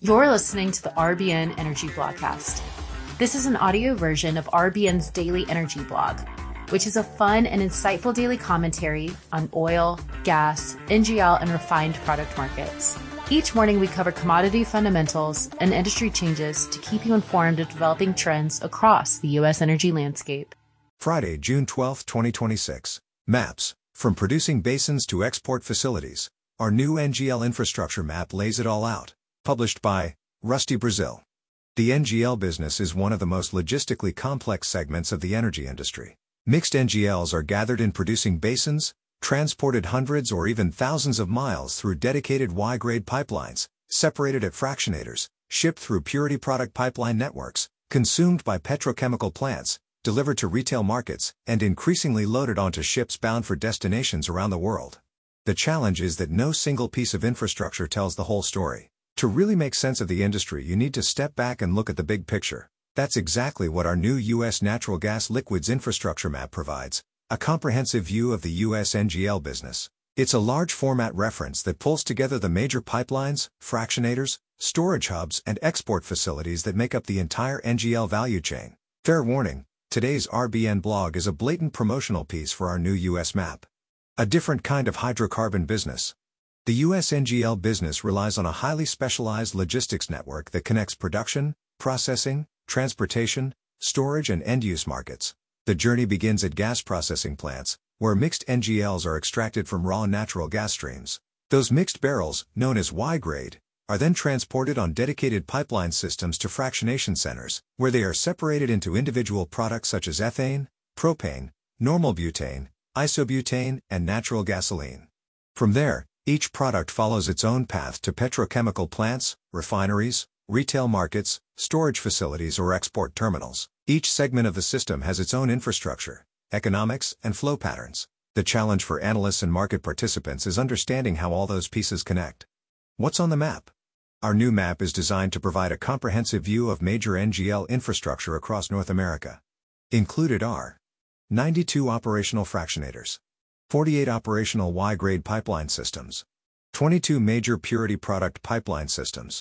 You're listening to the RBN Energy Blogcast. This is an audio version of RBN's daily energy blog, which is a fun and insightful daily commentary on oil, gas, NGL, and refined product markets. Each morning, we cover commodity fundamentals and industry changes to keep you informed of developing trends across the U.S. energy landscape. Friday, June 12, 2026. Maps. From producing basins to export facilities. Our new NGL infrastructure map lays it all out. Published by Rusty Brazil. The NGL business is one of the most logistically complex segments of the energy industry. Mixed NGLs are gathered in producing basins, transported hundreds or even thousands of miles through dedicated Y-grade pipelines, separated at fractionators, shipped through purity product pipeline networks, consumed by petrochemical plants, delivered to retail markets, and increasingly loaded onto ships bound for destinations around the world. The challenge is that no single piece of infrastructure tells the whole story. To really make sense of the industry, you need to step back and look at the big picture. That's exactly what our new U.S. natural gas liquids infrastructure map provides, a comprehensive view of the U.S. NGL business. It's a large format reference that pulls together the major pipelines, fractionators, storage hubs, and export facilities that make up the entire NGL value chain. Fair warning, today's RBN blog is a blatant promotional piece for our new U.S. map. A different kind of hydrocarbon business. The U.S. NGL business relies on a highly specialized logistics network that connects production, processing, transportation, storage, and end-use markets. The journey begins at gas processing plants, where mixed NGLs are extracted from raw natural gas streams. Those mixed barrels, known as Y-grade, are then transported on dedicated pipeline systems to fractionation centers, where they are separated into individual products such as ethane, propane, normal butane, isobutane, and natural gasoline. From there, each product follows its own path to petrochemical plants, refineries, retail markets, storage facilities, or export terminals. Each segment of the system has its own infrastructure, economics, and flow patterns. The challenge for analysts and market participants is understanding how all those pieces connect. What's on the map? Our new map is designed to provide a comprehensive view of major NGL infrastructure across North America. Included are 92 operational fractionators, 48 operational Y-grade pipeline systems, 22 major purity product pipeline systems,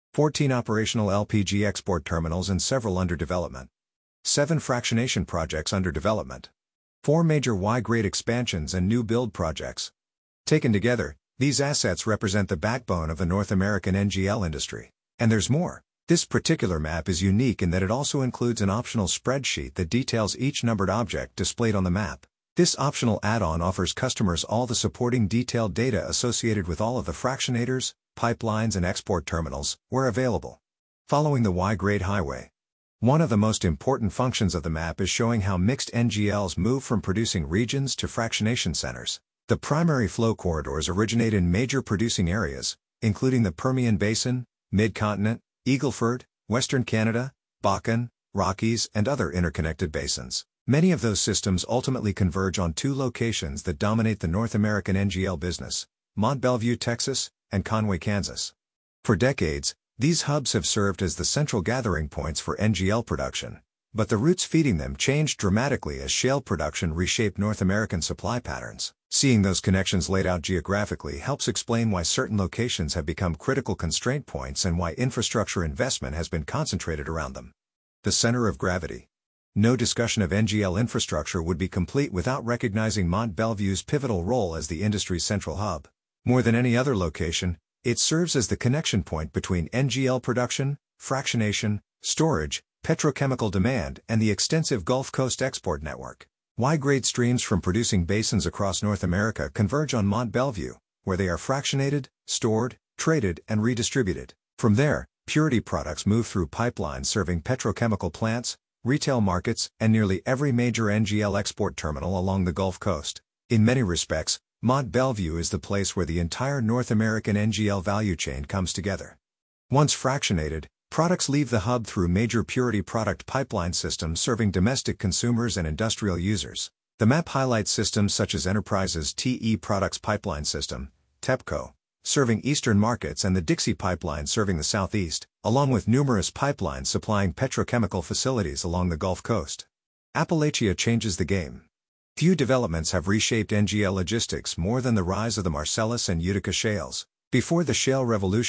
14 operational LPG export terminals and several under development, 7 fractionation projects under development, 4 major Y-grade expansions and new build projects. Taken together, these assets represent the backbone of the North American NGL industry. And there's more. This particular map is unique in that it also includes an optional spreadsheet that details each numbered object displayed on the map. This optional add-on offers customers all the supporting detailed data associated with all of the fractionators, pipelines, and export terminals, where available. Following the Y-grade highway. One of the most important functions of the map is showing how mixed NGLs move from producing regions to fractionation centers. The primary flow corridors originate in major producing areas, including the Permian Basin, Mid-Continent, Eagle Ford, Western Canada, Bakken, Rockies, and other interconnected basins. Many of those systems ultimately converge on 2 locations that dominate the North American NGL business: Mont Belvieu, Texas, and Conway, Kansas. For decades, these hubs have served as the central gathering points for NGL production, but the routes feeding them changed dramatically as shale production reshaped North American supply patterns. Seeing those connections laid out geographically helps explain why certain locations have become critical constraint points and why infrastructure investment has been concentrated around them. The center of gravity. No discussion of NGL infrastructure would be complete without recognizing Mont Belvieu's pivotal role as the industry's central hub. More than any other location, it serves as the connection point between NGL production, fractionation, storage, petrochemical demand, and the extensive Gulf Coast export network. Y-grade streams from producing basins across North America converge on Mont Belvieu, where they are fractionated, stored, traded, and redistributed. From there, purity products move through pipelines serving petrochemical plants, retail markets, and nearly every major NGL export terminal along the Gulf Coast. In many respects, Mont Belvieu is the place where the entire North American NGL value chain comes together. Once fractionated, products leave the hub through major purity product pipeline systems serving domestic consumers and industrial users. The map highlights systems such as Enterprise's TE Products Pipeline System, TEPCO, serving eastern markets, and the Dixie Pipeline serving the southeast, along with numerous pipelines supplying petrochemical facilities along the Gulf Coast. Appalachia changes the game. Few developments have reshaped NGL logistics more than the rise of the Marcellus and Utica shales. Before the shale revolution,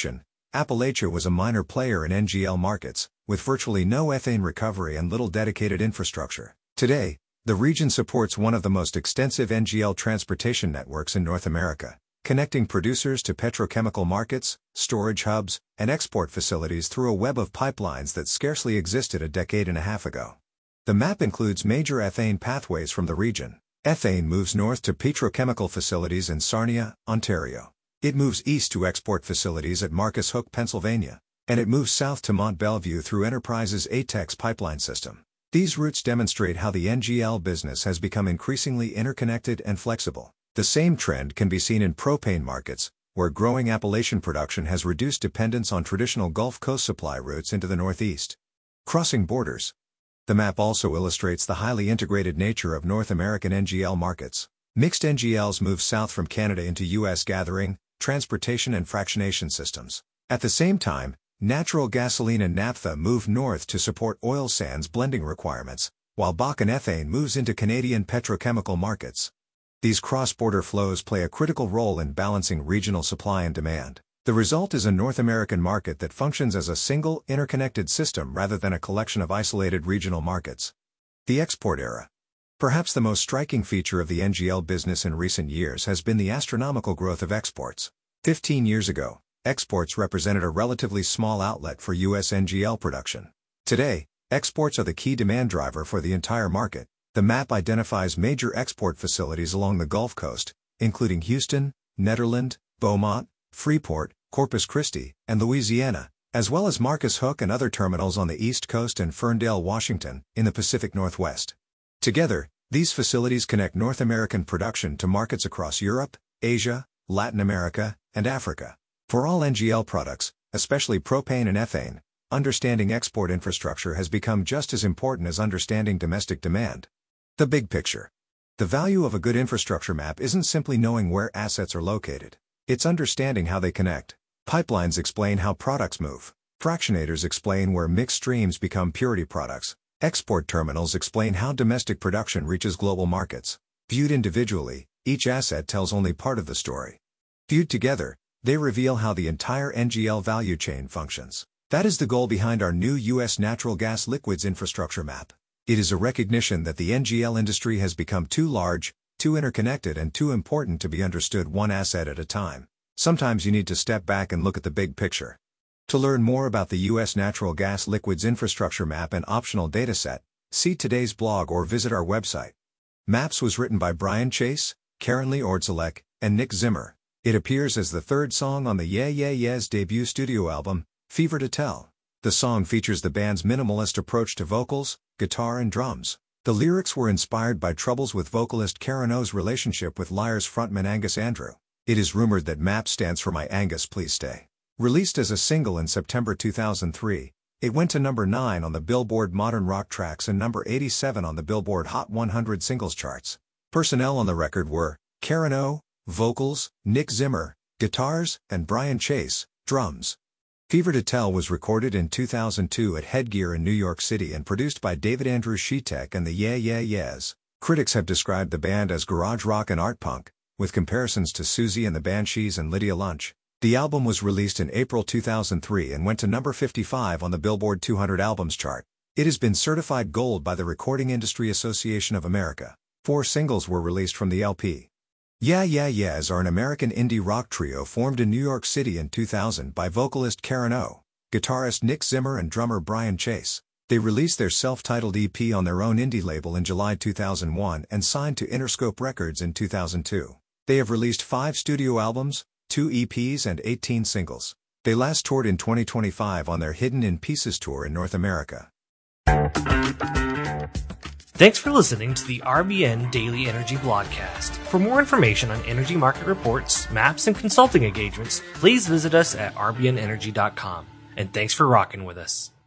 Appalachia was a minor player in NGL markets, with virtually no ethane recovery and little dedicated infrastructure. Today, the region supports one of the most extensive NGL transportation networks in North America, connecting producers to petrochemical markets, storage hubs, and export facilities through a web of pipelines that scarcely existed a decade and a half ago. The map includes major ethane pathways from the region. Ethane moves north to petrochemical facilities in Sarnia, Ontario. It moves east to export facilities at Marcus Hook, Pennsylvania, and it moves south to Mont Belvieu through Enterprise's ATEX pipeline system. These routes demonstrate how the NGL business has become increasingly interconnected and flexible. The same trend can be seen in propane markets, where growing Appalachian production has reduced dependence on traditional Gulf Coast supply routes into the Northeast. Crossing borders. The map also illustrates the highly integrated nature of North American NGL markets. Mixed NGLs move south from Canada into U.S. gathering, transportation and fractionation systems. At the same time, natural gasoline and naphtha move north to support oil sands blending requirements, while Bakken ethane moves into Canadian petrochemical markets. These cross-border flows play a critical role in balancing regional supply and demand. The result is a North American market that functions as a single, interconnected system rather than a collection of isolated regional markets. The export era. Perhaps the most striking feature of the NGL business in recent years has been the astronomical growth of exports. 15 years ago, exports represented a relatively small outlet for U.S. NGL production. Today, exports are the key demand driver for the entire market. The map identifies major export facilities along the Gulf Coast, including Houston, Nederland, Beaumont, Freeport, Corpus Christi, and Louisiana, as well as Marcus Hook and other terminals on the East Coast and Ferndale, Washington, in the Pacific Northwest. Together, these facilities connect North American production to markets across Europe, Asia, Latin America, and Africa. For all NGL products, especially propane and ethane, understanding export infrastructure has become just as important as understanding domestic demand. The big picture. The value of a good infrastructure map isn't simply knowing where assets are located. It's understanding how they connect. Pipelines explain how products move. Fractionators explain where mixed streams become purity products. Export terminals explain how domestic production reaches global markets. Viewed individually, each asset tells only part of the story. Viewed together, they reveal how the entire NGL value chain functions. That is the goal behind our new U.S. natural gas liquids infrastructure map. It is a recognition that the NGL industry has become too large, too interconnected, and too important to be understood one asset at a time. Sometimes you need to step back and look at the big picture. To learn more about the U.S. natural gas liquids infrastructure map and optional dataset, see today's blog or visit our website. Maps was written by Brian Chase, Karen Lee Ordzalek, and Nick Zimmer. It appears as the third song on the Yeah Yeah Yeahs debut studio album, Fever to Tell. The song features the band's minimalist approach to vocals, guitar and drums. The lyrics were inspired by troubles with vocalist Karen O's relationship with Liars frontman Angus Andrew. It is rumored that MAP stands for My Angus Please Stay. Released as a single in September 2003, it went to number 9 on the Billboard Modern Rock Tracks and number 87 on the Billboard Hot 100 singles charts. Personnel on the record were Karen O, vocals, Nick Zimmer, guitars, and Brian Chase, drums. Fever to Tell was recorded in 2002 at Headgear in New York City and produced by David Andrew Shetek and the Yeah Yeah Yeahs. Critics have described the band as garage rock and art punk, with comparisons to Susie and the Banshees and Lydia Lunch. The album was released in April 2003 and went to number 55 on the Billboard 200 Albums chart. It has been certified gold by the Recording Industry Association of America. 4 singles were released from the LP. Yeah Yeah Yeahs are an American indie rock trio formed in New York City in 2000 by vocalist Karen O, guitarist Nick Zimmer and drummer Brian Chase. They released their self-titled EP on their own indie label in July 2001 and signed to Interscope Records in 2002. They have released 5 studio albums, 2 EPs and 18 singles. They last toured in 2025 on their Hidden in Pieces tour in North America. Thanks for listening to the RBN Daily Energy Blogcast. For more information on energy market reports, maps, and consulting engagements, please visit us at rbnenergy.com. And thanks for rocking with us.